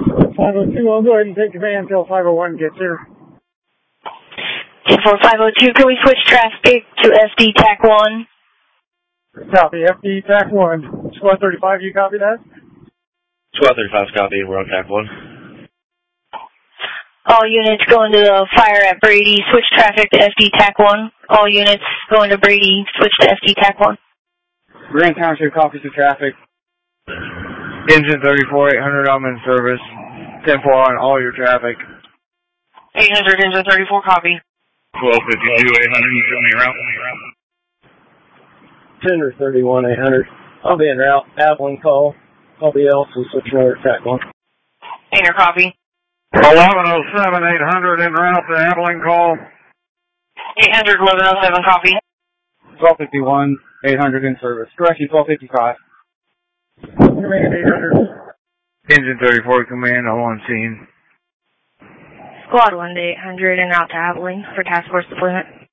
502, I'll go ahead and take command until 501 gets here. 502, can we switch traffic to FD TAC 1? Copy, FD TAC 1. Squad 35, you copy that? Squad 35's copy, we're on TAC 1. All units going to the fire at Brady, switch traffic to FD TAC 1. All units going to Brady, switch to FD TAC 1. Grand Township copies the traffic. Engine 34, 800, I'm in service. 10-4 on all your traffic. 800, engine 34, copy. 1252, 800, you show me route. Tender 31, 800. I'll be en route. Avalon call. Nobody else will switch over to TAC 1. Painter, copy. 1107, 800, en route to Avalon call. 800, 1107, copy. 1251, 800 in service. Direction 1255. Command 800. Engine 34, command, I'm on scene. Squad 1 to 800, en route to Abilene for task force deployment.